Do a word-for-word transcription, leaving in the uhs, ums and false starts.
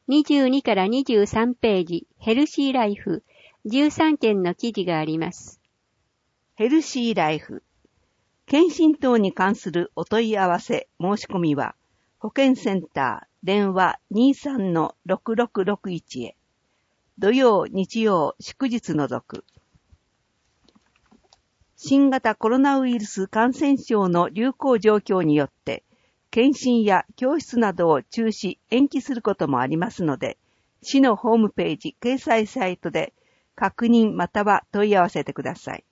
にじゅうにからにじゅうさんページ、ヘルシーライフ、じゅうさんけんの記事があります。 ヘルシーライフ。検診等に関するお問い合わせ、申し込みは、保健センター、電話 にじゅうさんのろくろくろくいち へ。土曜、日曜、祝日除く。新型コロナウイルス感染症の流行状況によって、検診や教室などを中止、延期することもありますので、市のホームページ掲載サイトで確認または問い合わせてください。